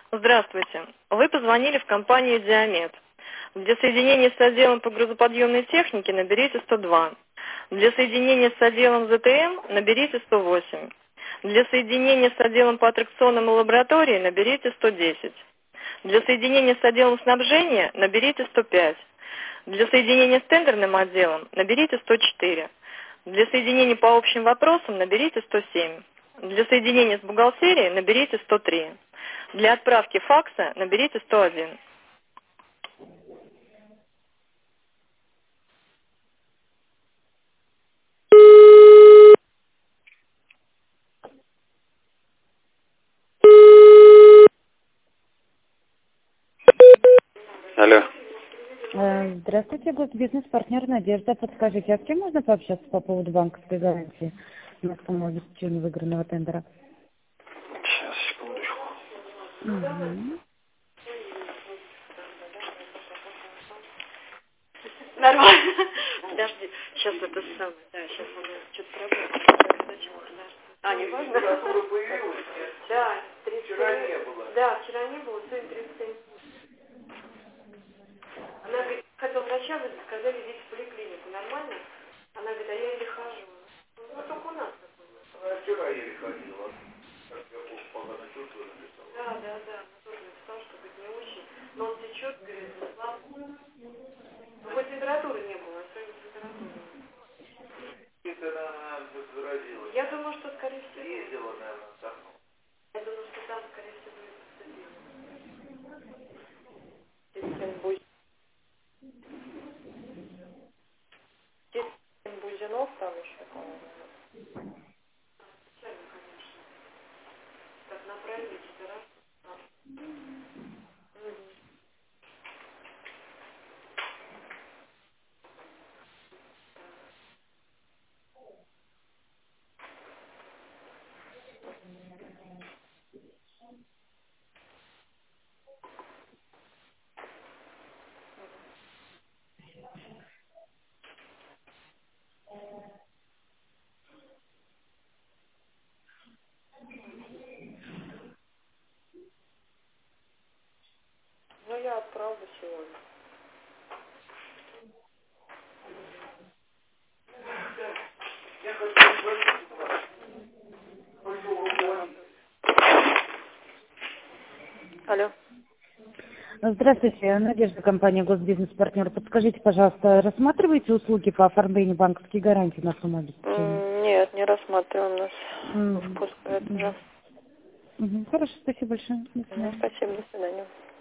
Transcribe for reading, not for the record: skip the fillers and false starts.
Здравствуйте. Вы позвонили в компанию «Диамет». Для соединения с отделом по грузоподъемной технике наберите 102. Для соединения с отделом ЗТМ наберите 108. Для соединения с отделом по аттракционам и лаборатории наберите 110. Для соединения с отделом снабжения наберите 105. Для соединения с тендерным отделом наберите 104. Для соединения по общим вопросам наберите 107. Для соединения с бухгалтерией наберите 103. Для отправки факса наберите 101. Алло. Здравствуйте, госбизнес-партнер Надежда. Подскажите, а с кем можно пообщаться по поводу банковской гарантии на сумму обеспечения выигранного тендера? Сейчас, секундочку. Угу. Нормально. Подожди, сейчас это самое. Да, сейчас она что-то проблема. А, не важно? Да, 37. Вчера не было. Да, вчера не было, сегодня 37. Она говорит, хотела врача вызвать, сказали, идите в поликлинику. Нормально? Она говорит, а я еле хожу. Ну, только у нас такое. Она вчера еле ходила. Как я погано чувствую, написала. Да, она тоже написала, что, говорит, не очень. Но он течет, говорит, слабо. Ну, хоть температуры не было, а сегодня температура. Это она заразилась. Я думаю, что, скорее всего... Ездила, наверное, давно. Я думаю, что там, скорее всего, и поступила. Бузинов там еще, по-моему. Печально, конечно. Так направили раз. Ну, я отправлю сегодня. Алло. Здравствуйте, Надежда, компания Госбизнес-партнер. Подскажите, пожалуйста, рассматриваете услуги по оформлению банковской гарантии на сумму обеспечения? Нет, не рассматриваем нас. Мгм. Впуск это Мгм. уже. Мгм. Хорошо, спасибо большое. До свидания. Спасибо, до свидания.